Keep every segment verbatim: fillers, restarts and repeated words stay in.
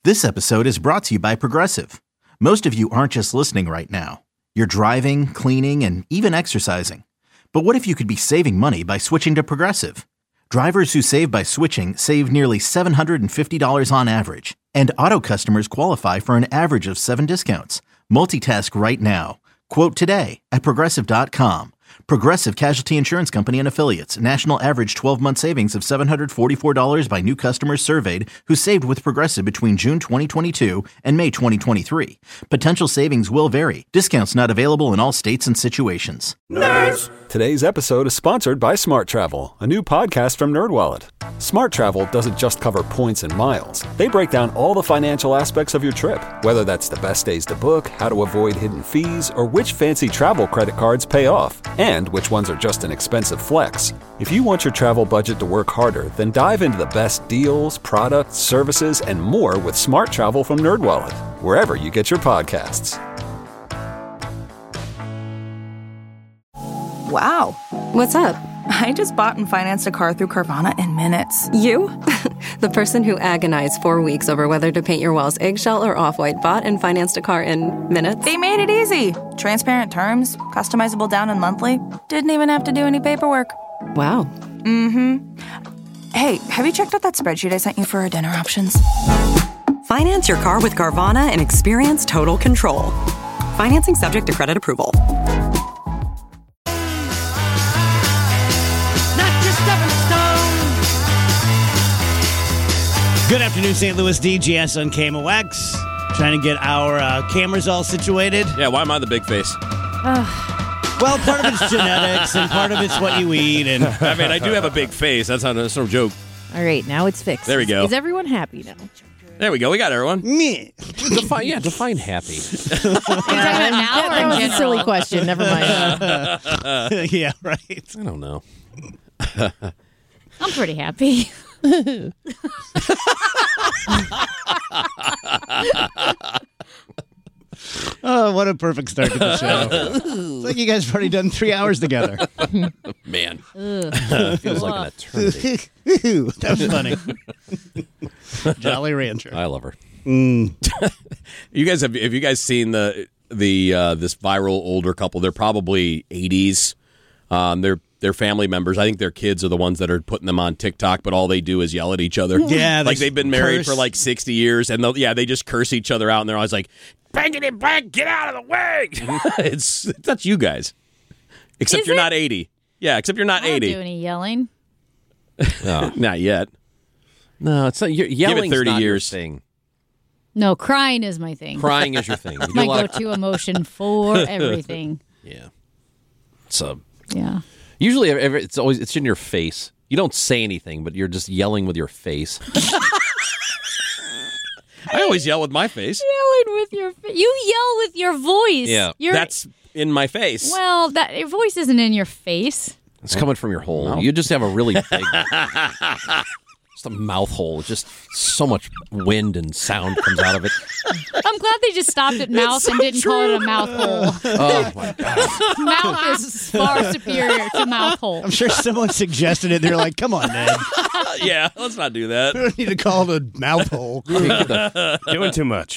This episode is brought to you by Progressive. Most of you aren't just listening right now. You're driving, cleaning, and even exercising. But what if you could be saving money by switching to Progressive? Drivers who save by switching save nearly seven hundred fifty dollars on average. And auto customers qualify for an average of seven discounts. Multitask right now. Quote today at Progressive dot com. Progressive Casualty Insurance Company and Affiliates. National average twelve-month savings of seven hundred forty-four dollars by new customers surveyed who saved with Progressive between June twenty twenty-two and May twenty twenty-three. Potential savings will vary. Discounts not available in all states and situations. Nerds! Today's episode is sponsored by Smart Travel, a new podcast from NerdWallet. Smart Travel doesn't just cover points and miles. They break down all the financial aspects of your trip, whether that's the best days to book, how to avoid hidden fees, or which fancy travel credit cards pay off, and which ones are just an expensive flex. If you want your travel budget to work harder, then dive into the best deals, products, services, and more with Smart Travel from NerdWallet, wherever you get your podcasts. Wow. What's up? I just bought and financed a car through Carvana in minutes. You? The person who agonized four weeks over whether to paint your walls eggshell or off-white bought and financed a car in minutes? They made it easy. Transparent terms, customizable down and monthly. Didn't even have to do any paperwork. Wow. Mm-hmm. Hey, have you checked out that spreadsheet I sent you for our dinner options? Finance your car with Carvana and experience total control. Financing subject to credit approval. Good afternoon, Saint Louis. D G S on K M O X. Trying to get our uh, cameras all situated. Yeah, why am I the big face? Well, part of it's genetics, and part of it's what you eat. And I mean, I do have a big face. That's not that's no joke. All right, now it's fixed. There we go. Is everyone happy now? There we go. We got everyone. me. Define, yeah, define happy. You're talking about now or in That was a general? silly question. Never mind. Yeah, right. I don't know. I'm pretty happy. Oh, what a perfect start to the show. It's like you guys have already done three hours together. Man. Feels like an eternity. That was funny. Jolly Rancher. I love her. Mm. You guys have have you guys seen the the uh, this viral older couple? They're probably eighties. Um, they're they're family members. I think their kids are the ones that are putting them on TikTok, but all they do is yell at each other. Yeah, like they've been married curse. for like sixty years, and they'll, yeah, they just curse each other out, and they're always like, "Banging it back, get out of the way!" it's that's you guys, except Is you're it? not eighty. Yeah, except you're not I don't eighty. do any yelling. No, Not yet. no it's not. You're, yelling's thirty not your years. thing. No, crying is my thing. Crying is your thing. You do My a lot of- go-to emotion for everything. yeah. So Yeah. usually, every- it's always it's in your face. You don't say anything, but you're just yelling with your face. I always yell with my face. Yelling with your fa- you yell with your voice. Yeah. You're, That's in my face. well, that your voice isn't in your face. It's coming from your hole. No. You just have a really big, just a mouth hole. Just so much wind and sound comes out of it. I'm glad they just stopped at mouth and didn't call it a mouth hole. Oh my god! Mouth is far superior to mouth hole. I'm sure someone suggested it. They're like, come on, Ned. Yeah, let's not do that. We don't need to call it a mouth hole. Doing too much.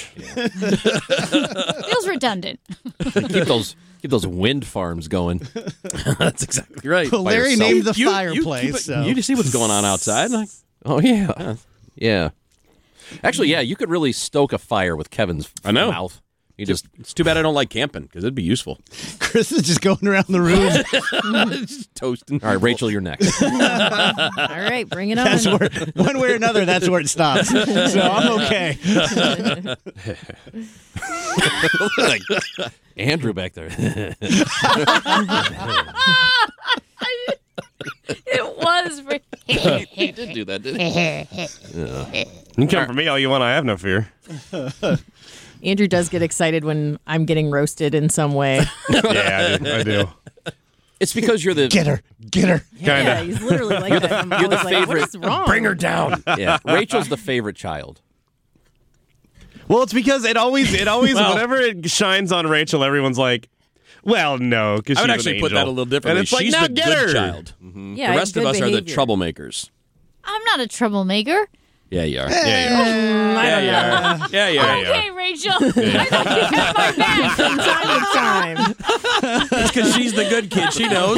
Feels redundant. Keep those keep those wind farms going. That's exactly right. Well, Larry yourself. named the You- you fireplace. keep it- so. You see what's going on outside. Like, Oh yeah, yeah. Actually, yeah, you could really stoke a fire with Kevin's I know. mouth. You just it's too bad I don't like camping because it'd be useful. Chris is just going around the room. Just toasting. all right, Rachel, you're next. All right, bring it on. That's where, one way or another, that's where it stops. So I'm okay. Like, Andrew back there. It was. For- He did do that, didn't he? You can come for me all you want. I have no fear. Andrew does get excited when I'm getting roasted in some way. Yeah, I do. I do. It's because you're the Get her. Get her. Yeah, he's literally like that. I'm you're the always like, what favorite- is wrong? Bring her down. yeah. Rachel's the favorite child. Well, it's because it always, it always, Well- whenever it shines on Rachel, everyone's like, "Well, no," because I would she's actually an put that a angel. little differently. And it's like, She's now the get good her. child. Yeah, The rest good of us are the behavior. troublemakers. I'm not a troublemaker. Yeah, you are. Yeah, you are. Yeah, you are. Yeah, you are. Okay, Rachel. I thought you had my back. From time to time. That's because she's the good kid. She knows.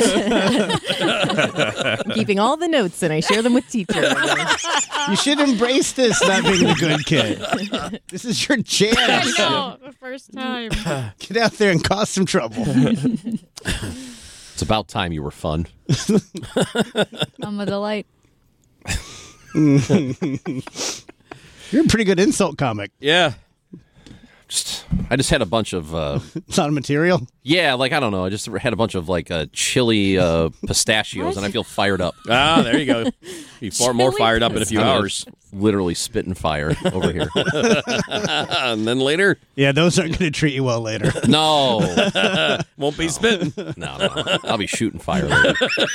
I'm keeping all the notes and I share them with teachers. You should embrace this, not being the good kid. This is your I chance. know. The first time. Get out there and cause some trouble. It's about time you were fun. I'm a delight. You're a pretty good insult comic. Yeah. Just, I just had a bunch of, uh, It's not material. yeah, like, I don't know. I just had a bunch of, like, uh, chili uh, pistachios, and I feel fired up. Ah, there you go. Be far more fired up in a few I'm hours. Literally spitting fire over here. And then later, Yeah, those aren't going to treat you well later. No. won't be spitting. No, no. I'll be shooting fire later.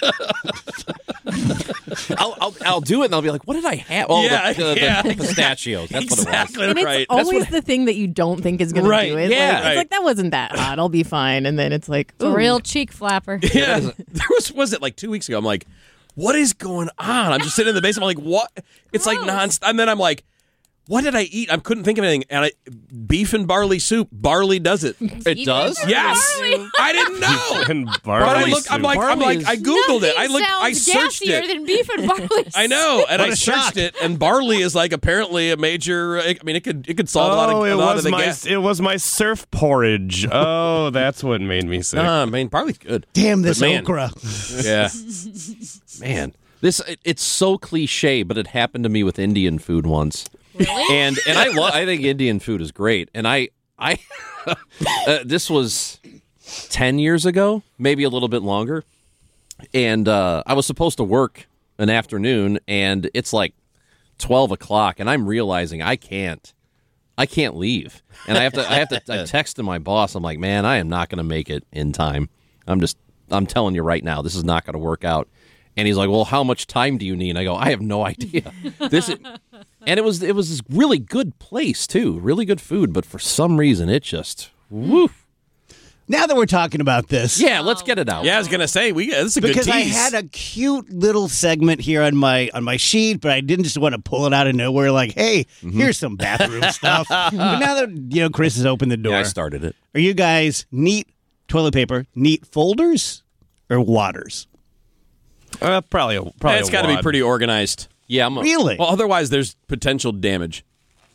I'll, I'll, I'll do it, and I'll be like, what did I have? Oh, Yeah, the, the, yeah. the pistachios. That's Exactly And it's right. always the thing that you don't think is going Right, to do it. yeah. Like, Right. It's like, that wasn't that hot. I'll be fine. And then it's like, A ooh. real cheek flapper. Yeah, there was was it like two weeks ago? I'm like, what is going on? I'm just sitting in the basement. I'm like, what? It's like nonstop. And then I'm like, what did I eat? I couldn't think of anything. And I, beef and barley soup. Barley does it. It does? Yes, Barley? I didn't know. And But I barley look, I'm soup. like, I'm Barley like, is- I googled it. I Nothing looked, I sounds searched gassier it. than beef and barley. I know, and What I a searched shock. it, and barley is like apparently a major. I mean, it could it could solve a lot of, Oh, a it lot of was the my gas. it was my surf porridge. Oh, that's what made me sick. Uh, I mean, barley's good. Damn this But man- okra. Yeah, Man, this it, it's so cliche, but it happened to me with Indian food once. Really? And and I love I think Indian food is great. And I I uh, this was ten years ago, maybe a little bit longer. And uh, I was supposed to work an afternoon, and it's like twelve o'clock, and I'm realizing I can't. I can't leave, and I have to. I have to. I texted my boss. I'm like, man, I am not going to make it in time. I'm just. I'm telling you right now, this is not going to work out. And he's like, well, how much time do you need? And I go, I have no idea. This, is, and it was. It was this really good place too, really good food. But for some reason, it just. Woo. Now that we're talking about this. Yeah, let's get it out. yeah. I was gonna say we. This is a Because good I tease. had a cute little segment here on my on my sheet, but I didn't just want to pull it out of nowhere. Like, hey, here's some bathroom stuff. But now that you know Chris has opened the door, Yeah, I started it. are you guys neat toilet paper, neat folders, or wadders? Uh, probably a, probably it's a got to be wad. pretty organized. Yeah, I'm a, Really? Well, otherwise there's potential damage.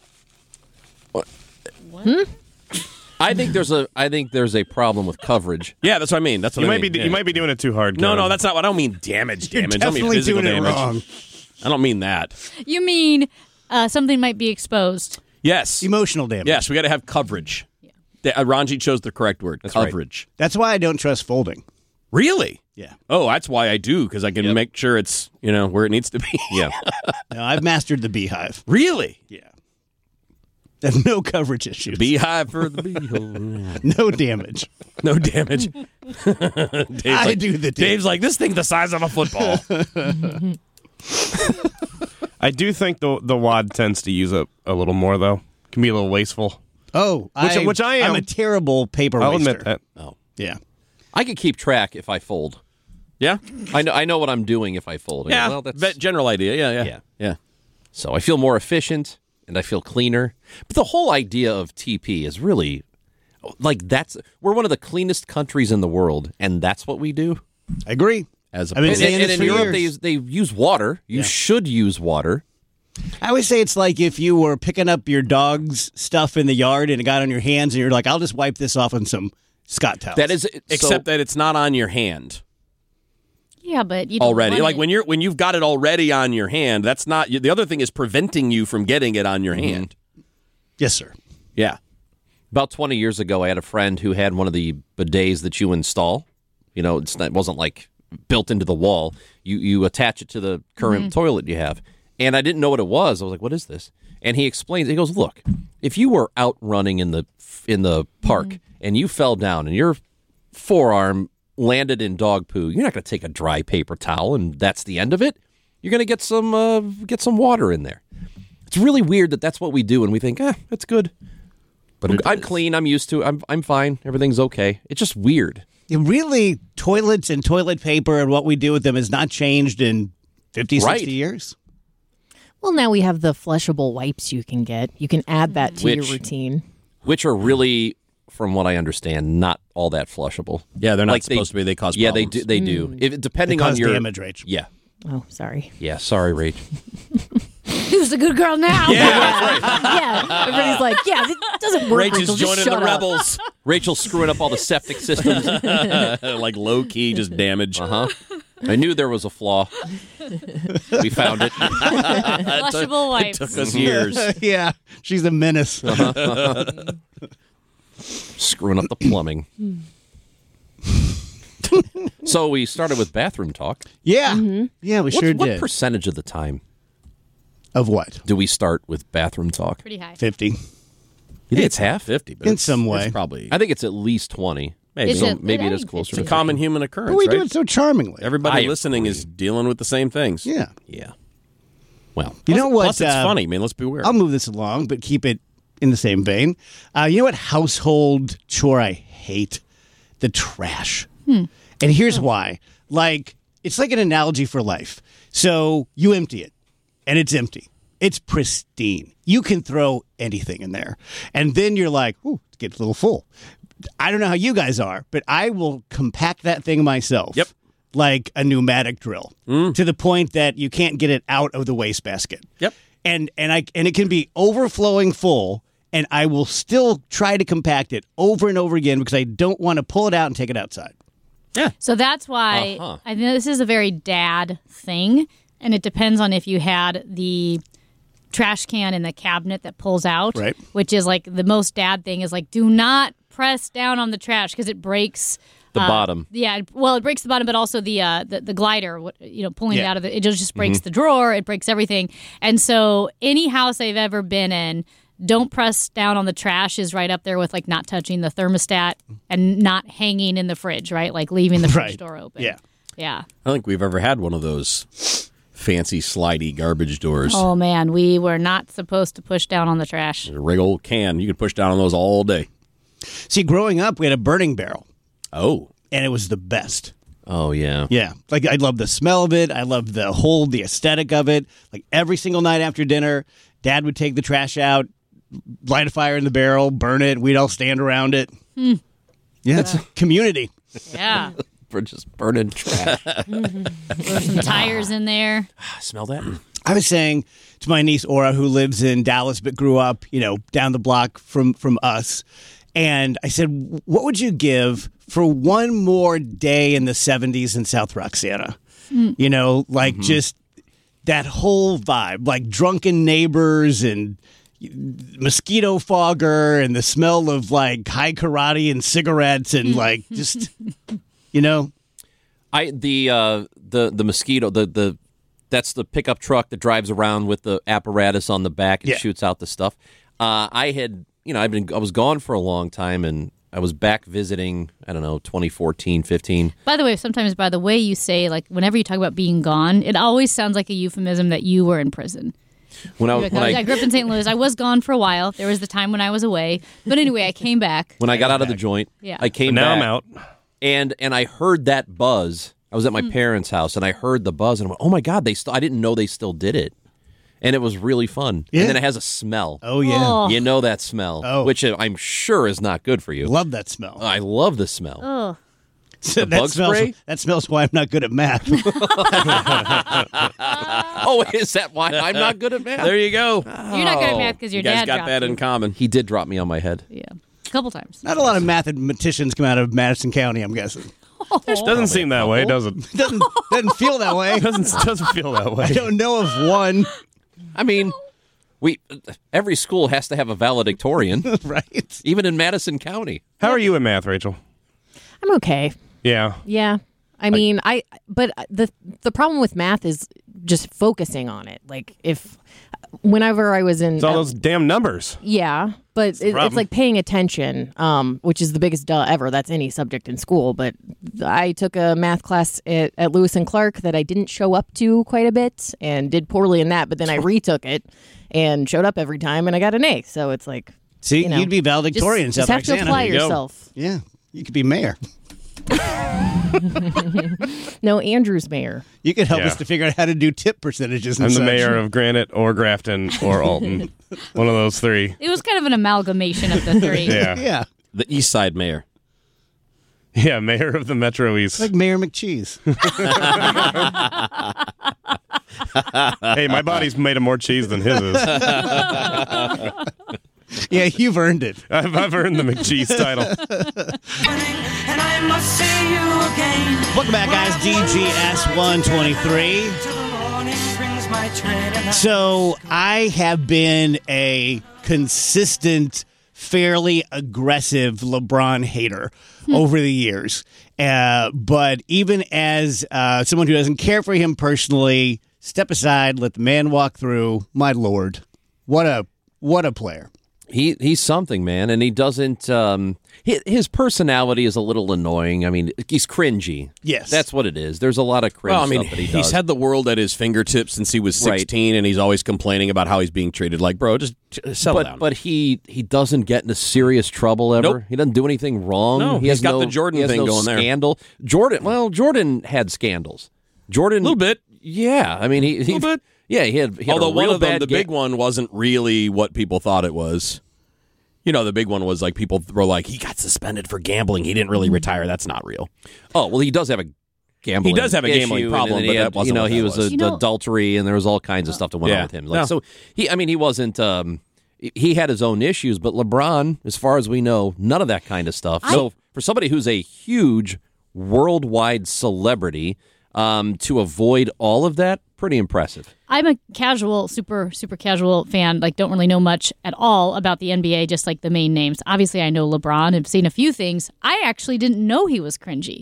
I think there's a. I think there's a problem with coverage. Yeah, that's what I mean. That's what You I might mean. be Yeah. you might be doing it too hard. No, Kevin. no, that's not what I don't mean. Damage, You're damage. I don't mean definitely physical doing it damage. wrong. I don't mean that. You mean uh, something might be exposed. Yes, Emotional damage. yes. We got to have coverage. Yeah. Uh, Ranji chose the correct word. That's right. coverage. That's why I don't trust folding. Really? Yeah. Oh, that's why I do, because I can Yep. make sure it's you know where it needs to be. Yeah. No, I've mastered the beehive. Really? Yeah. There's no coverage issues. Beehive for the beehole. No damage. No damage. Dave's I like, do the Dave's like, this thing the size of a football. I do think the the wad tends to use it a little more though. Can be a little wasteful. Oh, Which- I, which I am. I'm a terrible paper I'll waster. admit that. Oh. Yeah. I could keep track if I fold. Yeah? I know. I know what I'm doing if I fold. I go, Yeah. Well, that's But general idea. Yeah, yeah. Yeah. Yeah. so I feel more efficient and I feel cleaner. But the whole idea of T P is really like that's we're one of the cleanest countries in the world, and that's what we do. I agree. As I've been opposed And, saying and this in for Europe, they years. use, they use water. You Yeah. should use water. I always say it's like if you were picking up your dog's stuff in the yard and it got on your hands and you're like, I'll just wipe this off on some Scott towels. That is except that it's not on your hand Yeah, but you don't already. want Like it. when you're when you've got it already on your hand, that's not the other thing is preventing you from getting it on your hand. Yes, sir. Yeah. About twenty years ago, I had a friend who had one of the bidets that you install. You know, it's not, it wasn't like built into the wall. You you attach it to the current toilet you have. And I didn't know what it was. I was like, "What is this?" And he explains. He goes, "Look, if you were out running in the in the park and you fell down and your forearm landed in dog poo, you're not going to take a dry paper towel and that's the end of it. You're going to get some uh, get some water in there." It's really weird that that's what we do, and we think, "Ah, that's good." But I'm, I'm clean. I'm used to it. I'm I'm fine. Everything's okay. It's just weird. It really, toilets and toilet paper and what we do with them has not changed in fifty, Right. sixty years. Well, now we have the flushable wipes you can get. You can add that to Which- your routine. Which are really, from what I understand, not all that flushable. Yeah, they're not Like, supposed to be. They cause Yeah, problems. they do. They do. If, depending They cause on your damage, Rach. Yeah, Oh, sorry. yeah. Sorry, Rach. Who's the good girl now? Yeah, that's right. Yeah, everybody's like, yeah, it doesn't work. Rach is Rachel, just joining shut the up. rebels. Rachel's screwing up all the septic systems. Like low key, just damage. Uh huh. I knew there was a flaw. We found it. Flushable wipes. Took us years. yeah, she's a menace. Screwing up the plumbing. So we started with bathroom talk. Yeah, Mm-hmm. yeah, we What, sure what did. percentage of the time Of what? do we start with bathroom talk? Pretty high. Fifty. You think it's half? fifty, but In it's- some way. it's probably I think it's at least twenty. maybe. Is So it- maybe I it is think closer. It's a to common human occurrence, But we right? do it so charmingly. Everybody I listening agree. is dealing with the same things. Yeah. Yeah. Well, You know what? Plus, it's uh, funny. I mean, let's be weird. I'll move this along, but keep it in the same vein. Uh, you know what household chore I hate? The trash. And here's why. Like, it's like an analogy for life. So you empty it, and it's empty. It's pristine. You can throw anything in there. And then you're like, ooh, it gets a little full. I don't know how you guys are, but I will compact that thing myself. Yep. Like a pneumatic drill to the point that you can't get it out of the wastebasket. Yep. And and I and it can be overflowing full, and I will still try to compact it over and over again because I don't want to pull it out and take it outside. So that's why Uh-huh. I think this is a very dad thing, and it depends on if you had the trash can in the cabinet that pulls out, Right. which is like the most dad thing is like, do not press down on the trash because it breaks the uh, bottom. Yeah, it- well, it breaks the bottom, but also the uh, the, the glider, what- you know, pulling it Yeah. out of the, it just breaks the drawer, it breaks everything. And so any house I've ever been in, don't press down on the trash is right up there with like not touching the thermostat and not hanging in the fridge, right? Like leaving the fridge Right. door open. Yeah. Yeah. I don't think we've ever had one of those fancy slidey garbage doors. Oh man, we were not supposed to push down on the trash. A rig old can. You could push down on those all day. See, growing up, we had a burning barrel, Oh. and it was the best. Oh, yeah. Yeah. Like, I love the smell of it. I love the whole, the aesthetic of it. Like, every single night after dinner, Dad would take the trash out, light a fire in the barrel, burn it. We'd all stand around it. Hmm. Yeah, it's a community. Yeah. For just burning trash. Throw some tires in there. Smell that? I was saying to my niece Aura, who lives in Dallas but grew up, you know, down the block from from us, and I said, "What would you give for one more day in the seventies in South Roxana? You know, like just that whole vibe, like drunken neighbors and mosquito fogger and the smell of like high karate and cigarettes and like just, you know." I the uh, the the mosquito the the that's the pickup truck that drives around with the apparatus on the back and Yeah. shoots out the stuff. Uh, I had you know I've been I was gone for a long time and I was back visiting. I don't know twenty fourteen, fifteen. By the way, sometimes by the way you say, like, whenever you talk about being gone, it always sounds like a euphemism that you were in prison. When I Like, when I, I grew up in Saint Louis. I was gone for a while. There was the time when I was away. But anyway, I came back. when I got out of the joint, Yeah. I came But now back. I'm out. and and I heard that buzz. I was at my parents' house and I heard the buzz and I went, "Oh my god, they still I didn't know they still did it." And it was really fun. Yeah. And then it has a smell. Oh yeah, Oh. You know that smell, Oh. which I'm sure is not good for you. love that smell. I love the smell. Oh. that bug smells, spray? That smells why I'm not good at math. Oh, is that why I'm not good at math? There you go. You're not good at math because your You guys dad got dropped that you. in common. He did drop me on my head. Yeah. A couple times. Not a lot of mathematicians come out of Madison County, I'm guessing. Doesn't seem that way, does it? Doesn't doesn't feel that way. Doesn't doesn't feel that I way. don't know of one. I mean, we every school has to have a valedictorian, Right? even in Madison County. How are you in math, Rachel? I'm okay. Yeah. Yeah. I mean, I but the the problem with math is just focusing on it. Like if whenever I was in It's all those damn numbers. yeah, but it, it's problem. like paying attention, um, which is the biggest duh ever. That's any subject in school. But I took a math class at, at Lewis and Clark that I didn't show up to quite a bit and did poorly in that. But then I retook it and showed up every time and I got an A. So it's like, See, you know, you'd be valedictorian in just, South just have to Roxana. apply There you go. yourself. Yeah, you could be mayor. No, Andrew's mayor. You can help Yeah. us to figure out how to do tip percentages. And I'm the such. mayor of Granite or Grafton or Alton. One of those three. It was kind of an amalgamation of the three. Yeah. Yeah, The East Side mayor. Yeah, mayor of the Metro East. like Mayor McCheese. Hey, my body's made of more cheese than his is. Yeah, you've earned it. I've, I've earned the McCheese title. And I must see you again. Welcome back, guys. D G S one twenty-three. Till the morning brings my tread and I- So I have been a consistent, fairly aggressive LeBron hater over the years. Uh, but even as uh, someone who doesn't care for him personally, step aside, let the man walk through. My lord, what a what a player! He he's something, man, and he doesn't. Um, his, his personality is a little annoying. I mean, he's cringy. Yes, that's what it is. There's a lot of cringe Well, I mean, stuff that he he's does. had the world at his fingertips since he was Right. sixteen, and he's always complaining about how he's being treated. Like, bro, just just settle but down. but he he doesn't get into serious trouble ever. Nope. He doesn't do anything wrong. No, he he's has got no, the Jordan he has thing no going there. Scandal. Jordan. Well, Jordan had scandals. Jordan, a little bit. Yeah, I mean, he, he A little bit. Yeah, he had. He had Although a one real of them, bad the ga- big one, wasn't really what people thought it was. You know, the big one was like people were like, he got suspended for gambling. He didn't really retire. That's not real. Oh well, he does have a gambling. He does have a gambling issue, problem, and then but he that had, wasn't you know what he that was, was. a, You know- adultery, and there was all kinds of stuff that went Yeah. on with him. Like, No. So he, I mean, he wasn't. Um, he had his own issues, but LeBron, as far as we know, none of that kind of stuff. I- so for somebody who's a huge worldwide celebrity, um, to avoid all of that, pretty impressive. I'm a casual, super, super casual fan. Like, don't really know much at all about the N B A, just like the main names. Obviously, I know LeBron. I've seen a few things. I actually didn't know he was cringy.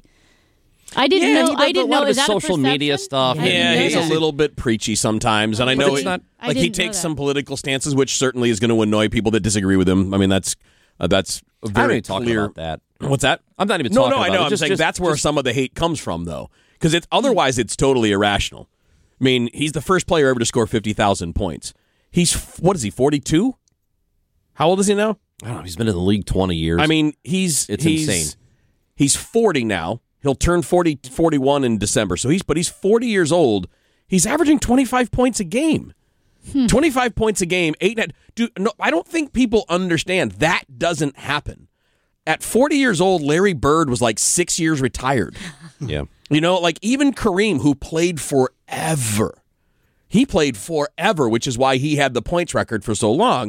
I didn't Yeah, know. he does I a didn't lot know. of Is his that a social media perception? stuff. I didn't Yeah, know he's that. a little bit preachy sometimes, and I know it's it, not- I like he didn't know takes that. some political stances, which certainly is going to annoy people that disagree with him. I mean, that's uh, that's a I'm not very even talking clear. about that. What's that? I'm not even No, talking no, about I know. it. I'm Just- saying just- that's where just- some of the hate comes from, though, because it's otherwise it's totally irrational. I mean, he's the first player ever to score fifty thousand points. He's what is he? forty-two? How old is he now? I don't know. He's been in the league twenty years. I mean, he's It's he's, insane. He's forty now. He'll turn forty, forty-one in December. So he's but he's forty years old. He's averaging twenty-five points a game. twenty-five points a game, eight net. Dude, no, I don't think people understand that doesn't happen. At forty years old, Larry Bird was like six years retired. yeah. You know, like even Kareem, who played forever, he played forever, which is why he had the points record for so long.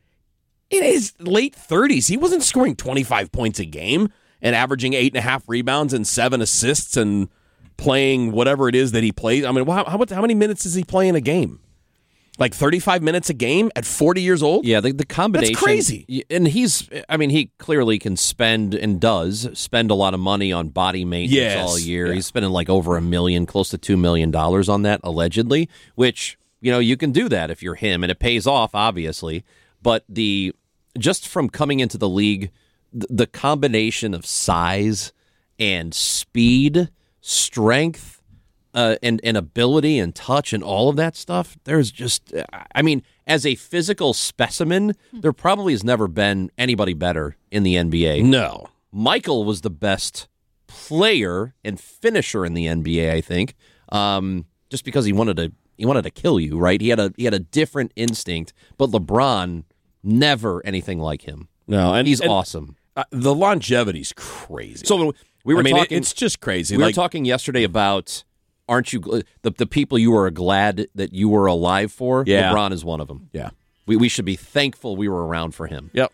In his late thirties, he wasn't scoring twenty-five points a game and averaging eight and a half rebounds and seven assists and playing whatever it is that he plays. I mean, how, how, how many minutes does he play in a game? Like thirty-five minutes a game at forty years old? Yeah, the, the combination. That's crazy. y- And he's, I mean, he clearly can spend and does spend a lot of money on body maintenance Yes. all year. Yeah. He's spending like over a million, close to two million dollars on that, allegedly, which, you know, you can do that if you're him, and it pays off, obviously. But the just from coming into the league, th- the combination of size and speed, strength, Uh, and, and ability and touch and all of that stuff, there's just, I mean, as a physical specimen, there probably has never been anybody better in the N B A. No. Michael was the best player and finisher in the N B A, I think, um, just because he wanted to he wanted to kill you, right? He had a he had a different instinct, but LeBron, never anything like him. No, and he's and, awesome. Uh, the longevity's crazy. So we were I mean, it- talking. it's just crazy. We like, were talking yesterday about. Aren't you gl- the the people you were glad that you were alive for? Yeah. LeBron is one of them. Yeah, we we should be thankful we were around for him. Yep.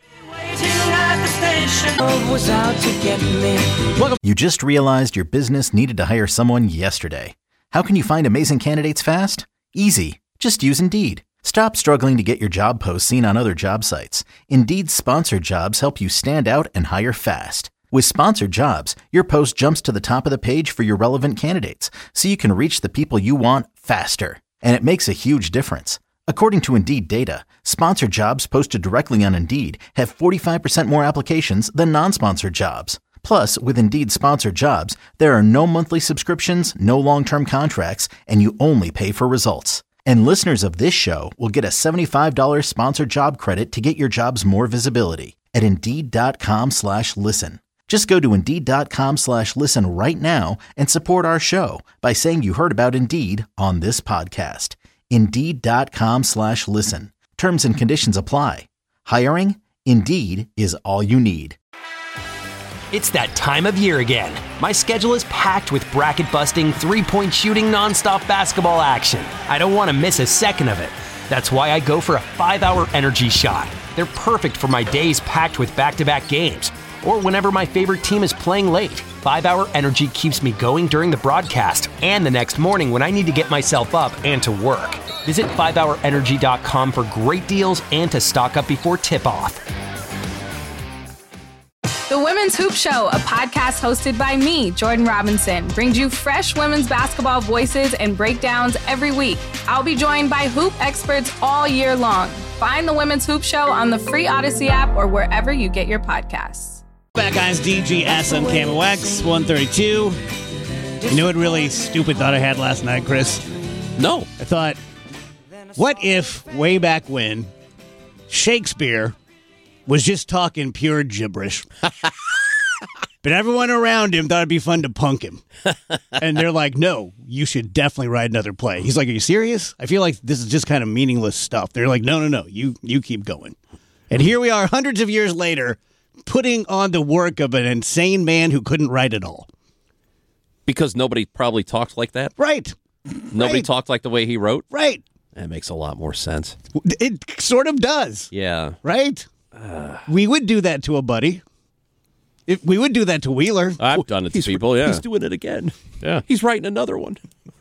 was out to get me. You just realized your business needed to hire someone yesterday. How can you find amazing candidates fast? Easy. Just use Indeed. Stop struggling to get your job posts seen on other job sites. Indeed's sponsored jobs help you stand out and hire fast. With sponsored jobs, your post jumps to the top of the page for your relevant candidates, so you can reach the people you want faster. And it makes a huge difference. According to Indeed data, sponsored jobs posted directly on Indeed have forty-five percent more applications than non-sponsored jobs. Plus, with Indeed sponsored jobs, there are no monthly subscriptions, no long-term contracts, and you only pay for results. And listeners of this show will get a seventy-five dollars sponsored job credit to get your jobs more visibility at Indeed.com slash listen. Just go to Indeed.com slash listen right now and support our show by saying you heard about Indeed on this podcast. Indeed.com slash listen. Terms and conditions apply. Hiring? Indeed is all you need. It's that time of year again. My schedule is packed with bracket-busting, three-point shooting, nonstop basketball action. I don't want to miss a second of it. That's why I go for a five-hour energy shot. They're perfect for my days packed with back-to-back games, or whenever my favorite team is playing late. five-hour energy keeps me going during the broadcast and the next morning when I need to get myself up and to work. Visit five hour energy dot com for great deals and to stock up before tip-off. The Women's Hoop Show, a podcast hosted by me, Jordan Robinson, brings you fresh women's basketball voices and breakdowns every week. I'll be joined by hoop experts all year long. Find the Women's Hoop Show on the free Odyssey app or wherever you get your podcasts. Back on D G S on K M O X one thirty-two. You know what really stupid thought I had last night, Chris? No. I thought, what if way back when Shakespeare was just talking pure gibberish? But everyone around him thought it'd be fun to punk him. And they're like, no, you should definitely write another play. He's like, are you serious? I feel like this is just kind of meaningless stuff. They're like, no, no, no, you you keep going. And here we are hundreds of years later, putting on the work of an insane man who couldn't write at all. Because nobody probably talked like that? Right. Nobody right. talked like the way he wrote? Right. That makes a lot more sense. It sort of does. Yeah. Right? Uh, we would do that to a buddy. If we would do that to Wheeler. I've done it to he's, people, yeah. He's doing it again. Yeah. He's writing another one.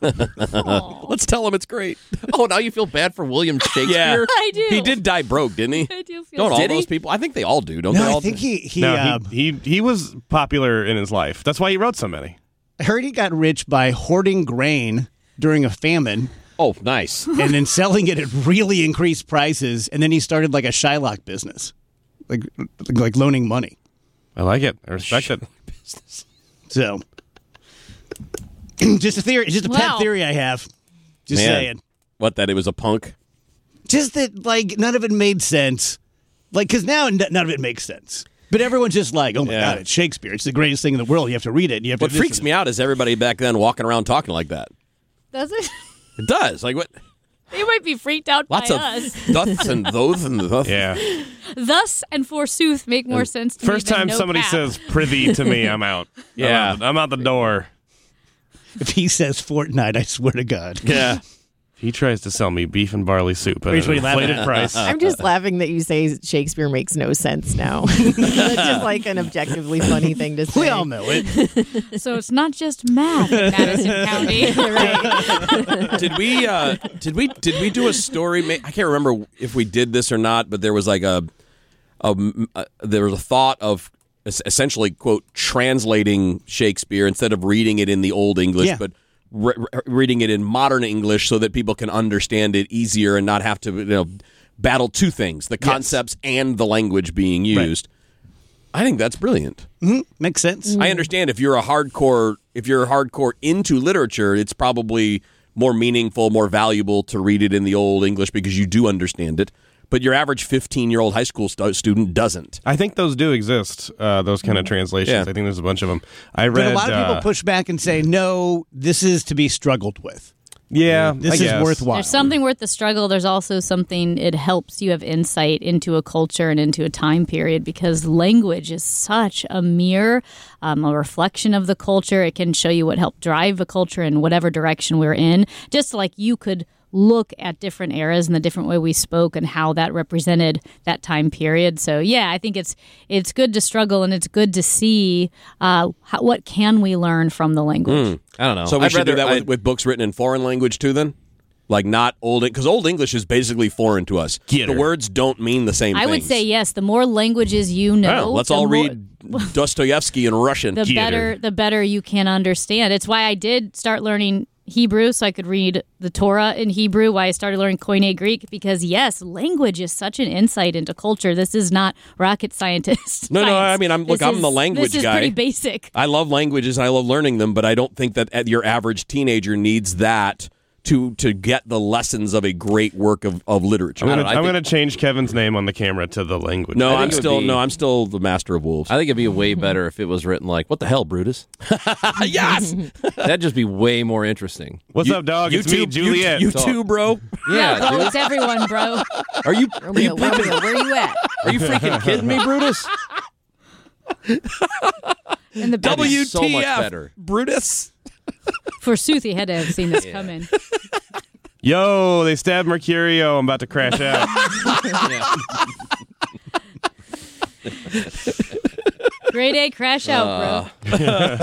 Let's tell him it's great. Oh, now you feel bad for William Shakespeare? Yeah. I do. He did die broke, didn't he? I do feel Don't all Did he? those people? I think they all do, don't No, they all I think do? he he, no, uh, he, he he was popular in his life. That's why he wrote so many. I heard he got rich by hoarding grain during a famine. Oh, nice. And then selling it at really increased prices, and then he started like a Shylock business, like like loaning money. I like it. I respect it. Business. So, just a theory, just a Wow. pet theory I have. Just Man. saying. What, that it was a punk? Just that, like, none of it made sense. Like, because now n- none of it makes sense. But everyone's just like, oh my Yeah. God, it's Shakespeare. It's the greatest thing in the world. You have to read it. You have What to freaks me out is everybody back then walking around talking like that. Does it? It does. Like what? They might be freaked out Lots by of us. thus and those and thus. Yeah. Thus and forsooth make more sense to First me than time no somebody cap. says prithee to me, I'm out. Yeah. I'm out, the, I'm out the door. If he says Fortnite, I swear to God. Yeah. He tries to sell me beef and barley soup at Wait, an wait, laugh inflated at- price. I'm just laughing that you say Shakespeare makes no sense now. That's just like an objectively funny thing to say. We all know it. So it's not just math in Madison County. Right. Did we? Uh, did we? Did we do a story? ma- I can't remember if we did this or not, but there was like a, a, a there was a thought of es- essentially quote translating Shakespeare instead of reading it in the Old English, Yeah. but re- re- reading it in modern English so that people can understand it easier and not have to you know battle two things: the concepts and the language being used. I think that's brilliant. Mm-hmm. Makes sense. I understand if you're a hardcore if you're hardcore into literature, it's probably more meaningful, more valuable to read it in the Old English because you do understand it. But your average fifteen-year-old high school stu- student doesn't. I think those do exist, uh, those kind of translations. Yeah. I think there's a bunch of them. I read. But a lot of people uh, push back and say, no, this is to be struggled with. Yeah, This I is guess. worthwhile. There's something worth the struggle. There's also something, it helps you have insight into a culture and into a time period because language is such a mirror, um, a reflection of the culture. It can show you what helped drive a culture in whatever direction we're in. Just like you could look at different eras and the different way we spoke and how that represented that time period. So yeah, I think it's it's good to struggle and it's good to see uh, how, what can we learn from the language. I don't know. So we I'd should do rather- that with, I'd- with books written in foreign language too then? Like not old, because Old English is basically foreign to us. Get the her. words don't mean the same I things. would say yes. The more languages you know, Well, let's the all more- read Dostoevsky in Russian. the Get better her. the better you can understand. It's why I did start learning Hebrew so I could read the Torah in Hebrew, why I started learning Koine Greek, because yes, language is such an insight into culture. This is not rocket scientist. No, no, science. I mean, I'm- look, This I'm is- the language This is guy. pretty basic. I love languages and I love learning them, but I don't think that your average teenager needs that to to get the lessons of a great work of, of literature. I'm I gonna, don't know, I I'm think- gonna change Kevin's name on the camera to the language. no, I think I'm it would still be- no, I'm still the master of wolves. I think it'd be way better if it was written like, "What the hell, Brutus?" Yes, That'd just be way more interesting. What's You- up, dog? You It's me, too, Juliet. You, you too, bro. Yeah, oh, dude. it's everyone, bro. Are you are you Romeo, Romeo, where are you at? Are you freaking kidding me, Brutus? In the back. W so T F, much better. Brutus? Forsooth, he had to have seen this coming. Yo, they stabbed Mercurio. I'm about to crash out. Grade A crash out, bro.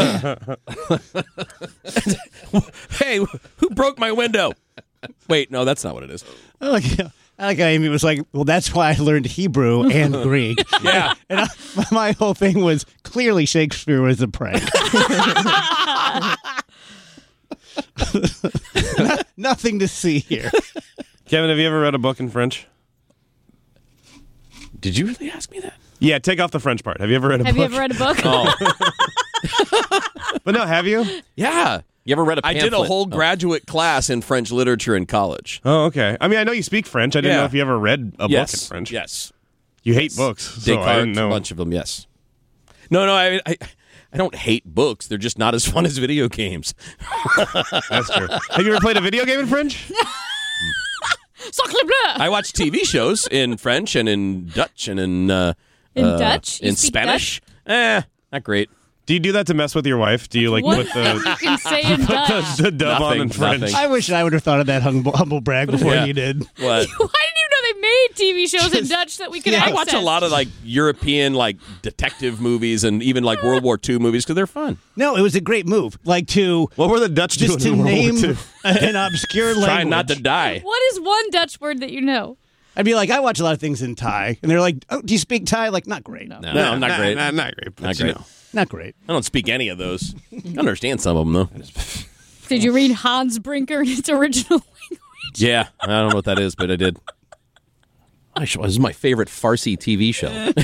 Hey, who broke my window? Wait, no, that's not what it is. I like, I like how Amy was like, well, that's why I learned Hebrew and Greek. Yeah. And I, my whole thing was clearly Shakespeare was a prank. No- Nothing to see here. Kevin, have you ever read a book in French? Did you really ask me that? Yeah, take off the French part. Have you ever read a Have book? you ever read a book? Oh, But no, have you? yeah. You ever read a I pamphlet? did a whole Oh. graduate class in French literature in college. Oh, okay. I mean, I know you speak French. I didn't Yeah. know if you ever read a yes. book in French. Yes. You hate books, so I Descartes, didn't know. a bunch of them, yes. No, no, I, I, I don't hate books. They're just not as fun as video games. That's true. Have you ever played a video game in French? Sacre bleu! I watch T V shows in French and in Dutch and in uh, In uh, Dutch? You in speak Spanish. Eh, not great. Do you do that to mess with your wife? Do you like What put you the, can say in put Dutch. the, the dub on Nothing, in French? nothing. I wish I would have thought of that humble, humble brag before Yeah. you did. What? Why didn't you know they made T V shows in Dutch that we could Yeah. I access? watch a lot of like European like detective movies and even like World War Two movies because they're fun. No, it was a great move. Like to What were the Dutch just to doing in World War name Two? an obscure language. Trying not to die. What is one Dutch word that you know? I'd be like, I watch a lot of things in Thai, and they're like, oh, do you speak Thai? Like, not great. No. No, I'm not great. Not, not great. But Not you great. know. Not great. I don't speak any of those. I understand some of them though. Did you read Hans Brinker in its original language? Yeah, I don't know what that is, but I did. This is my favorite Farsi T V show. I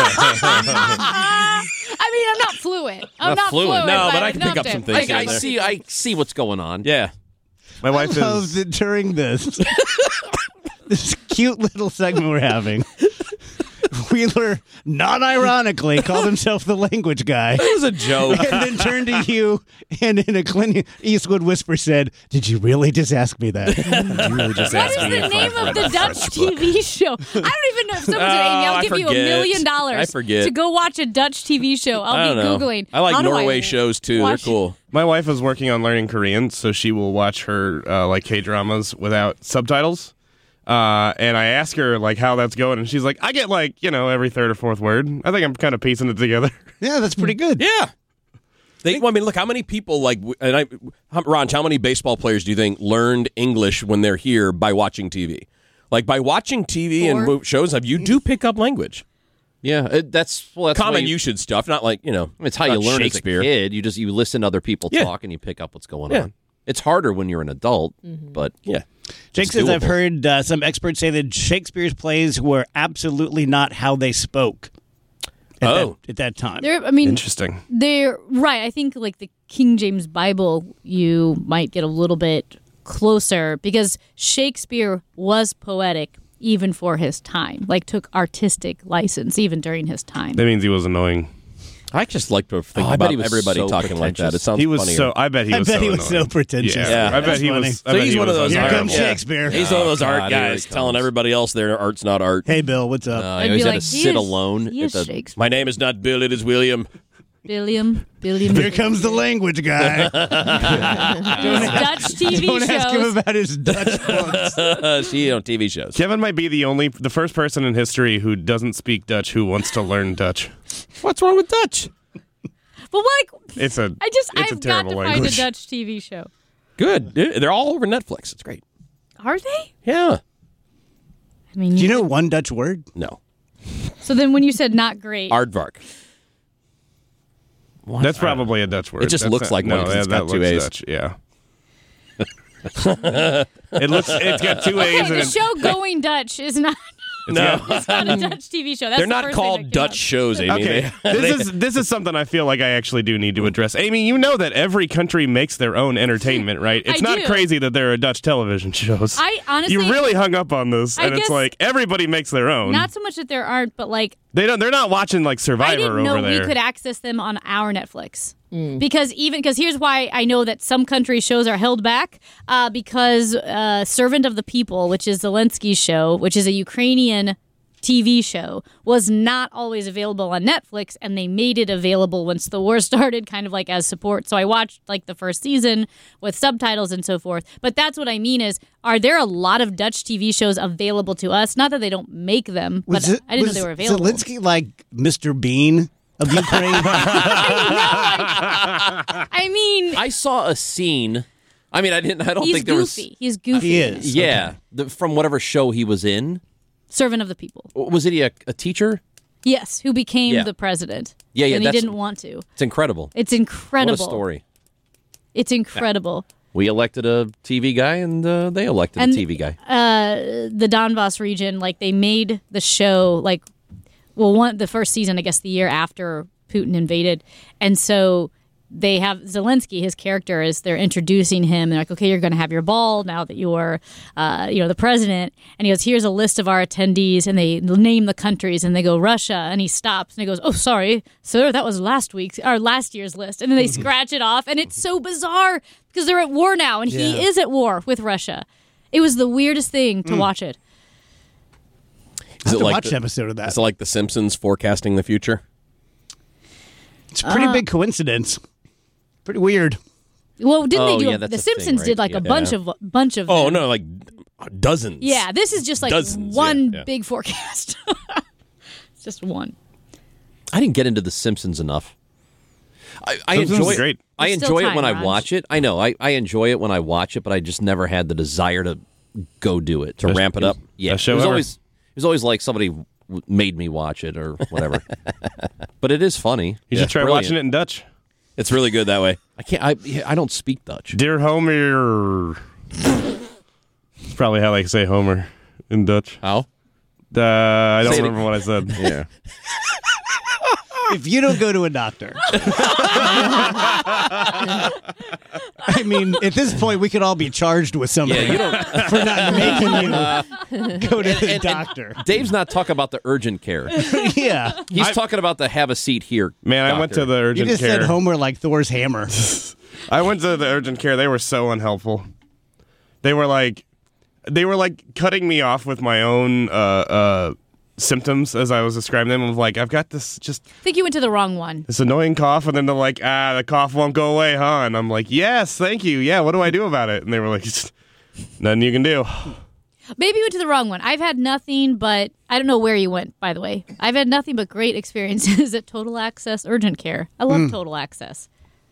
mean, I'm not fluent. I'm Not not, fluent. No, but I enough can pick up to- some things I I, got I it. there. see. I see what's going on. Yeah. My wife I love is. that during this this cute little segment we're having, Wheeler non-ironically called himself the language guy. It was a joke. And then turned to you and in a Clint Eastwood whisper said, "Did you really just ask me that?" You really just What asked is me the if name I've of read the a Dutch French T book. V show? I don't even know. If someone said, Amy, Oh, I'll I give you a forget. million dollars I forget. to go watch a Dutch T V show. I'll I don't be know. Googling. I like How do Norway I shows too. They're watch- cool. My wife is working on learning Korean, so she will watch her uh, like K dramas without subtitles. Uh, and I ask her like how that's going, and she's like, "I get like you know every third or fourth word. I think I'm kind of piecing it together." Yeah, that's pretty good. Yeah. They, well, I mean, look, how many people like, and I, how- Ron, how many baseball players do you think learned English when they're here by watching T V? Like by watching T V and Four. mo- shows, have you do pick up language, Yeah, it, that's well, that's common why you, usage stuff, not like you know, It's how not you learn Shakespeare. as a kid. You just you listen to other people Yeah. talk and you pick up what's going Yeah. on. It's harder when you're an adult, but Yeah. Jake It's says, I've doable. heard uh, some experts say that Shakespeare's plays were absolutely not how they spoke at, Oh. that, at that time. They're, I mean, Interesting. they're right. I think like the King James Bible, you might get a little bit closer because Shakespeare was poetic even for his time. Like took artistic license even during his time. That means he was annoying. I just like to think Oh, I bet about he was everybody so talking like that. It pretentious. sounds He was funnier. so. I bet he I was. bet so he was annoying. so pretentious. Yeah, Yeah. I bet That's he funny. was. I So bet he's he one of was those Here art- comes yeah. Shakespeare. He's one of those Oh, art God, here he guys telling comes. everybody else their art's not art. Hey, Bill, what's up? uh, I'd he be always had like, to he sit is- alone. He at is the, Shakespeare. My name is not Bill, it is William. William, William. Here comes the language guy. His Dutch T V Don't ask him shows. about his Dutch books. See on T V shows. Kevin might be the only, the first person in history who doesn't speak Dutch who wants to learn Dutch. What's wrong with Dutch? But like, It's a. I just it's a I've got terrible to language. find a Dutch T V show. Good. They're all over Netflix. It's great. Are they? Yeah. I mean, Do you know one Dutch word? No. So then, when you said not great, Aardvark. That's probably a Dutch word. It just That's looks not- like no, one 'cause yeah, it's that got two looks A's. Dutch, yeah. it looks. It's got two A's okay, and the it's, show Going Dutch is not. No. It's not a Dutch T V show. That's They're the not first called thing that came Dutch up. shows, Amy. Okay, They- this is this is something I feel like I actually do need to address. Amy, you know that every country makes their own entertainment, right? It's I not do. crazy that there are Dutch television shows. I honestly, you really hung up on this, I and it's guess- like everybody makes their own. not so much that there aren't, but like they don't. They're not watching like I Survivor didn't know over we there. could access them on our Netflix. Because even because here's why I know that some country shows are held back uh, because uh, Servant of the People, which is Zelensky's show, which is a Ukrainian T V show, was not always available on Netflix, and they made it available once the war started, kind of like as support. So I watched like the first season with subtitles and so forth. But that's what I mean is, are there a lot of Dutch T V shows available to us? Not that they don't make them, but Was it, I didn't was know they were available. Zelensky like Mister Bean of Ukraine? I mean, I saw a scene. I mean, I didn't. I don't he's think there was. goofy. He's goofy. He is. Yeah, the, from whatever show he was in. Servant of the People. Was it a, a teacher? Yes, who became Yeah. the president. Yeah, yeah, And he that's- didn't want to. It's incredible. It's incredible. What a story. It's incredible. We elected a T V guy, and uh, they elected And, a T V guy. Uh, the Donbass region, like they made the show, like, well, one the first season, I guess, the year after Putin invaded, and so they have Zelensky. His character is they're introducing him. They're like, okay, you're going to have your ball now that you're, uh, you know, the president. And he goes, here's a list of our attendees, and they name the countries, and they go Russia, and he stops and he goes, oh, sorry, sir, that was last week's or last year's list, and then they scratch it off, and it's so bizarre because they're at war now, and he Yeah. is at war with Russia. It was the weirdest thing to watch it. I have to watch the, an episode of that. Is it like The Simpsons forecasting the future? It's a pretty Uh, big coincidence. Pretty weird. Well, didn't Oh, they do? yeah, a, that's the a thing, Simpsons right? did like Yeah. a bunch Yeah. of bunch of. Oh them. no, like dozens. Yeah, this is just like Dozens, one yeah, yeah. big forecast. It's just one. I didn't get into The Simpsons enough. I, I Simpsons enjoy is great. I There's still enjoy it time, when I Raj. watch it. I know. I, I enjoy it when I watch it, but I just never had the desire to go do it. To ramp it up. Yeah, Best show it was ever. always it was always like somebody w- made me watch it or whatever. But it is funny. You should try watching it in Dutch. It's really good that way. I can't. I I don't speak Dutch. Dear Homer. It's probably how they say Homer in Dutch. How? Uh, I don't Say it remember what I said. Yeah. If you don't go to a doctor, I mean, at this point, we could all be charged with something Yeah, you don't. for not making you go to the and- and doctor. Dave's not talking about the urgent care. Yeah, He's I- talking about the have a seat here. Man, I went to doctor. the you urgent just care. said Homer like Thor's hammer. I went to the urgent care. They were so unhelpful. They were like, they were like cutting me off with my own uh, uh, symptoms as I was describing them. Of like, I've got this just I think you went to the wrong one. this annoying cough, and then they're like, ah, the cough won't go away, huh? And I'm like, yes, thank you. Yeah, what do I do about it? And they were like, "Just nothing you can do. Maybe you went to the wrong one. I've had nothing but I don't know where you went. By the way, I've had nothing but great experiences at Total Access Urgent Care. I love Total Access.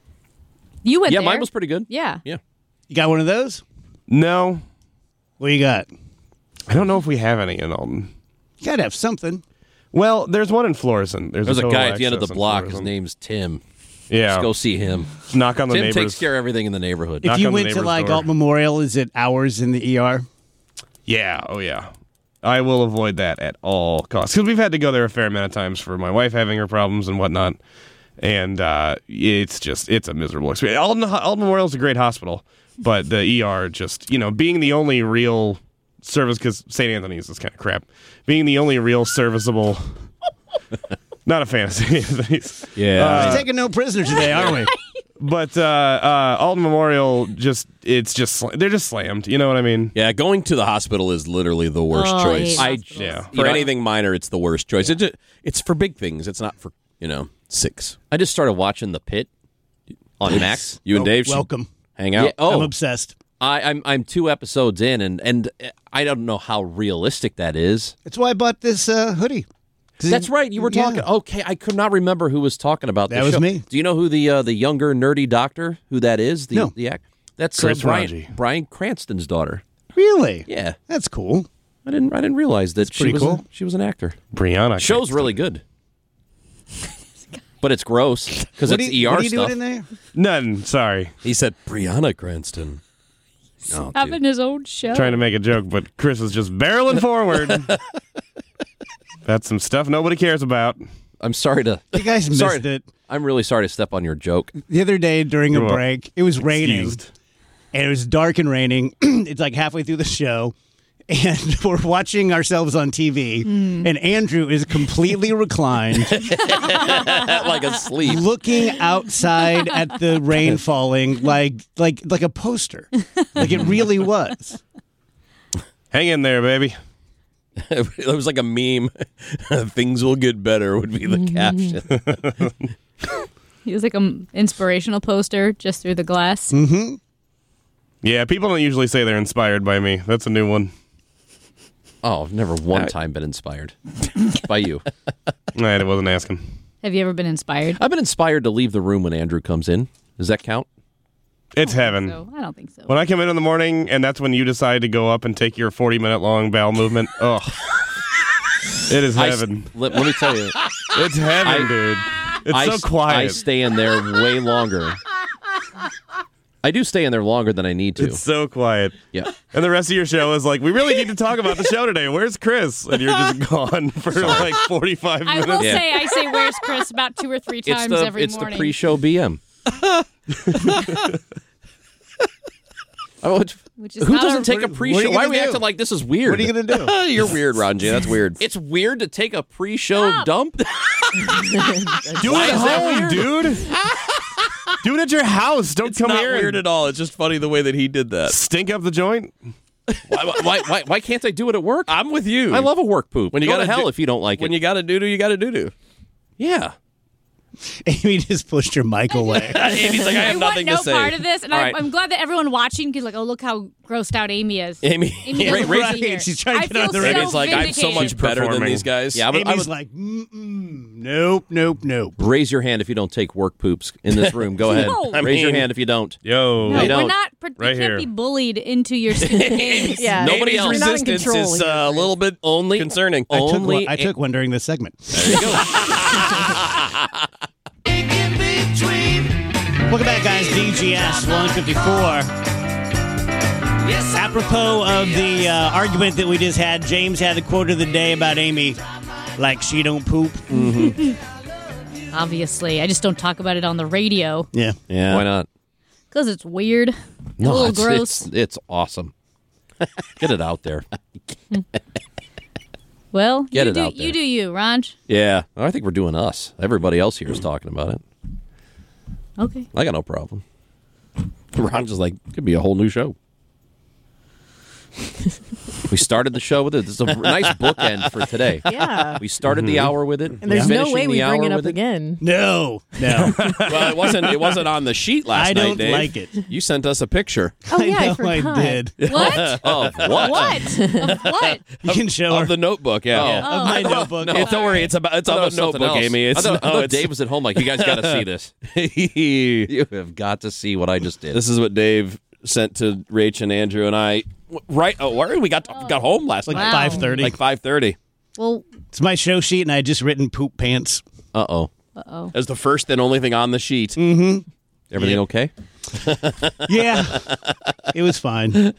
You went Yeah, there. mine was pretty good. Yeah. Yeah. You got one of those? No, What you got? I don't know if we have any in Alton. You gotta have something. Well, there's one in Florissant. There's, There's a Total guy at the end of the Access in block. His Florissant. name's Tim. Yeah, Just go see him. knock on the Tim neighbors. takes care of everything in the neighborhood. Knock If you on the went to neighbor's like door. Alt Memorial, is it hours in the E R? Yeah, oh yeah. I will avoid that at all costs. Because we've had to go there a fair amount of times for my wife having her problems and whatnot. And uh, it's just, it's a miserable experience. Alton, Alton Memorial is a great hospital, but the E R just, you know, being the only real service, because Saint Anthony's is kind of crap, being the only real serviceable, not a fan of Saint Anthony's. Yeah. We're taking no prisoners today, aren't we? But uh, uh, Alton Memorial, just, it's just, sl- they're just slammed. You know what I mean? Yeah, going to the hospital is literally the worst Oh, I choice. hate I, hospitals. Yeah. for You know, anything minor, it's the worst choice. It ju- it's for big things. It's not for, you know, six. I just started watching The Pit on Max. You and Dave should Welcome. hang out. Yeah, oh, I'm obsessed. I, I'm I'm two episodes in, and and I don't know how realistic that is. That's why I bought this uh, hoodie. That's right. You were Yeah. talking. Okay, I could not remember who was talking about That this was show. me. Do you know who the uh, the younger nerdy doctor who that is? The, No. the act. That's uh, Chris Brian Raji. Brian Cranston's daughter. Really? Yeah, That's cool. I didn't I didn't realize that she pretty was cool. a, she was an actor. Brianna. Show's really good, but it's gross because What it's are you, E R what are you stuff. doing in there? None, sorry. He said, Brianna Cranston. Oh, having his own show. Trying to make a joke, but Chris is just barreling forward. That's some stuff nobody cares about. I'm sorry to. You guys missed sorry, it. I'm really sorry to step on your joke. The other day during a You're break, it was raining. Excused. And it was dark and raining. It's like halfway through the show. And we're watching ourselves on T V. Mm. And Andrew is completely reclined. Like asleep. Looking outside at the rain falling like like like a poster. Like it really was. Hang in there, baby. It was like a meme. Things will get better would be the caption. He was like an inspirational poster just through the glass. Mm-hmm. Yeah, people don't usually say they're inspired by me. That's a new one. Oh, I've never one time been inspired by you. I wasn't asking. Have you ever been inspired? I've been inspired to leave the room when Andrew comes in. Does that count? It's heaven. So I don't think so. When I come in in the morning and that's when you decide to go up and take your forty-minute long bowel movement, oh, it is I s- heaven. let, let me tell you. It's heaven, I- dude. It's I so s- quiet. I stay in there way longer. I do stay in there longer than I need to. It's so quiet. Yeah. And the rest of your show is like, we really need to talk about the show today. Where's Chris? And you're just gone for like forty-five I minutes. will Yeah. say, I say, "Where's Chris?" about two or three It's times the every it's morning. the pre-show B M. Oh, it's- Which is who not doesn't a- take a what are pre-show? you Why are gonna we do? acting like this is weird? What are you going to do? You're weird, Ranji. That's weird. It's weird to take a pre-show Stop. dump. Do Why it at is that home, dude. Do it at your house. Don't It's come not here weird and at all. It's just funny the way that he did that. stink up the joint. why, why, why, why can't I do it at work? I'm with you. I love a work poop. When you Go gotta to hell do- if you don't like When it. you got to doo-doo, you got to doo-doo. yeah. Amy just pushed her mic away. Amy's like, I I have want nothing no to say. part of this, and All I, right. I'm glad that everyone watching can like, oh, look how grossed out Amy is. Amy, Amy Ra- doesn't Ra- want to be here. She's trying to I get out feel of the so Amy's like, I'm so vindicated. much better than performing. these guys. Yeah, I would, I Amy's would like, Mm-mm, nope, nope, nope. raise your hand if you don't take work poops in this room. Go ahead. No. I Raise your mean- hand if you don't. Yo. No, They we're don't. not. You Right can't here. be bullied into your stupid games. Yeah. Nobody Amy's else. You're not in resistance control is here. uh, a little bit Only concerning. I took, Only one, I took one during this segment. Welcome back, guys. D G S one fifty-four. Apropos of the uh, argument that we just had, James had the quote of the day about Amy, like she don't poop. Obviously, I just don't talk about it on the radio Yeah. Yeah. Why not? because it's weird, No, a little it's, gross. It's, it's awesome. Get it out there. well, Get you it do, out there. You do you, Ranj. Yeah. I think we're doing us. Everybody else here is talking about it. Okay. I got no problem. Ron's just like, could be a whole new show. We started the show with it. This is a nice bookend for today. Yeah. We started the hour with it. And there's We're no finishing way we the bring hour it up with again. No, no. Well, it wasn't. It wasn't on the sheet last I night, don't Dave. like it. You sent us a picture Oh, yeah, I, I know forgot. I did. What? Of what? what? Of what? You can show her of the notebook. Yeah. Oh. of my Oh. notebook. No, don't worry. It's about. It's I thought it about was something notebook, else. Amy. It's I thought, I no, thought it's, Dave was at home like, you guys got to see this. You have got to see what I just did. This is what Dave sent to Rach and Andrew and I. Right. Oh, where we got got home last Like night. five thirty. Like five thirty. Well, It's my show sheet, and I had just written poop pants. Uh-oh. uh-oh. As the first and only thing on the sheet. Mm-hmm. Everything okay? Yeah, it was fine. And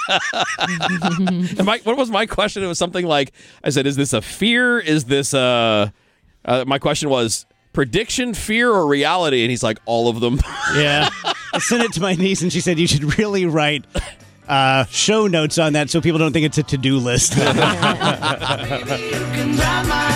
my, what was my question? It was something like, I said, is this a fear? Is this a... Uh, my question was, prediction, fear, or reality? And he's like, all of them. Yeah, I sent it to my niece, and she said you should really write uh, show notes on that so people don't think it's a to-do list.